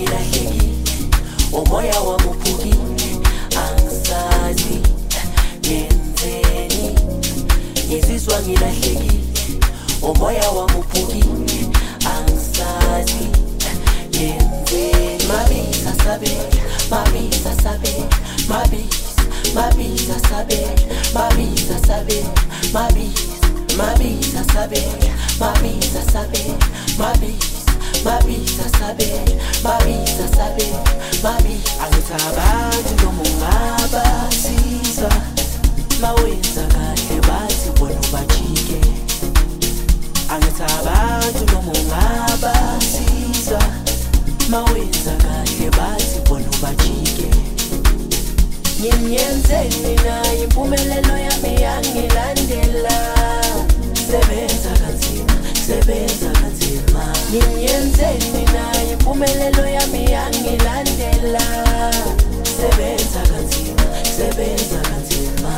ngilahlekile, umoya wami uphukile, angisazi ngenzeni. Ngizizwa ngilahlekile, umoya wami uphukile, angisazi ngenzeni. Mabisa sabela, mabisa sabela, mabisa sabela, mabisa sabela, mabisa sabela, mabisa sabela, mabisa sabela, mabisa sabela, angithi abantu noma ungabasiza mawenza kahle bathi bona ubajike. Angithi abantu noma ungabasiza mawenza kahle bathi bona ubajike. Ngiyenzeni na impumelelo yami yangilandela. Sebenza kanzima, sebenza kanzima. Ngiyenzeni na impumelelo yami yangilandela. Sebenza kanzima, sebenza kanzima.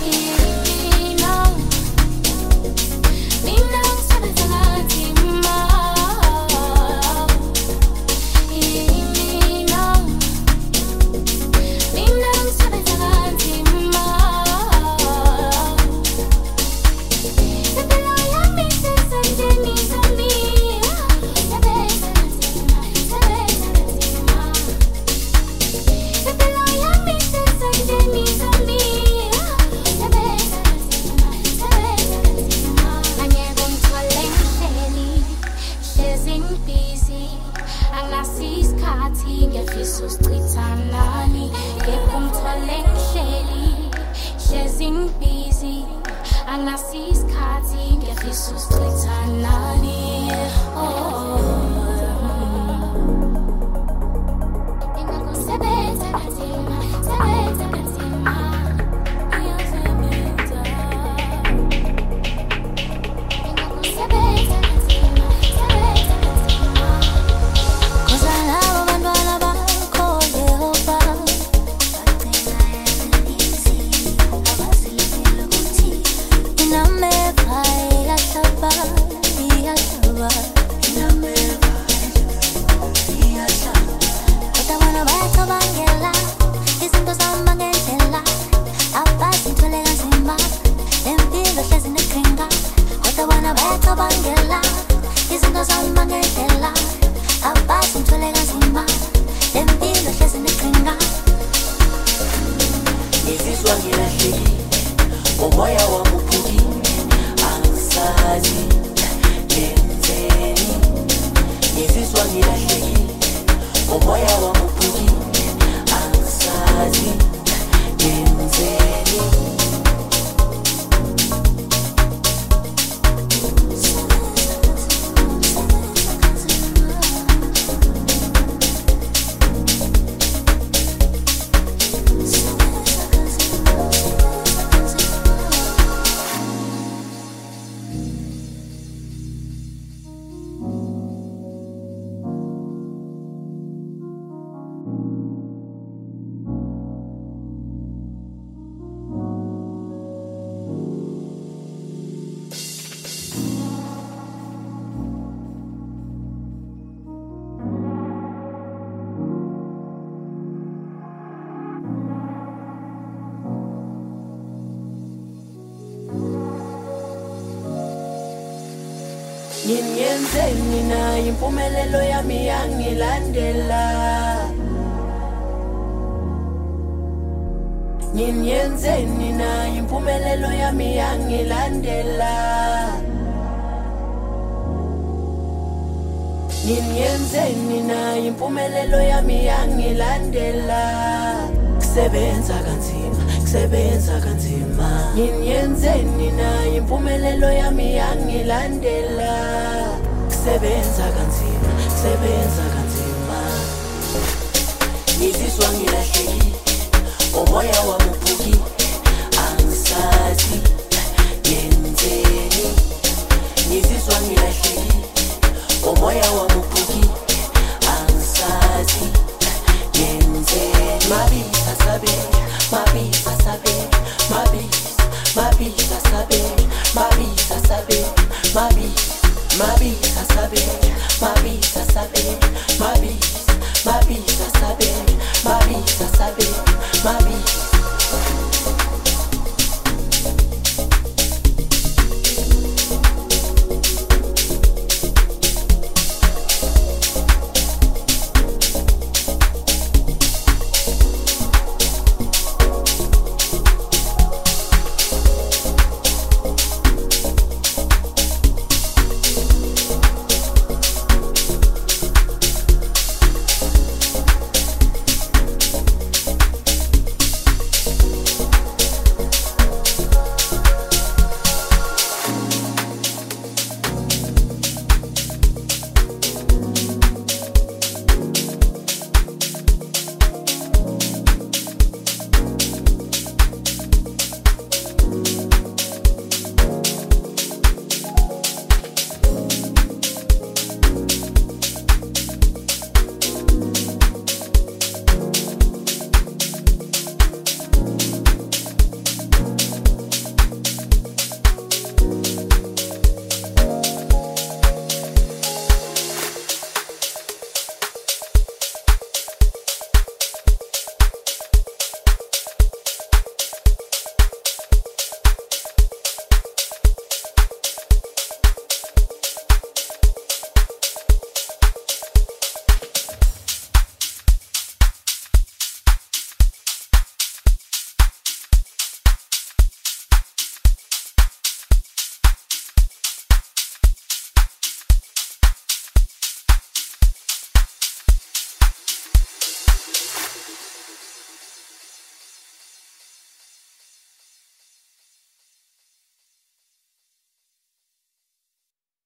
Ngiyenzeni na impumelelo yami yangilandela. Ngiyenzeni na impumelelo yami yangilandela. Ngiyenzeni na impumelelo yami yangilandela. Kusebenza kanzima, kusebenza kanzima. Ngiyenzeni na impumelelo yami yangilandela. Kusebenza kanzima, kusebenza kanzima. Ngizizwa ngilahlekile, umoya wami uphukile, angisazi ngenzeni. Ngizizwa ngilahlekile, umoya wami uphukile, angisazi ngenzeni. Mabisa sabela, mabisa sabela, mabisa sabela, mabisa sabela, mabisa sabela, mabisa sabela, mabisa sabe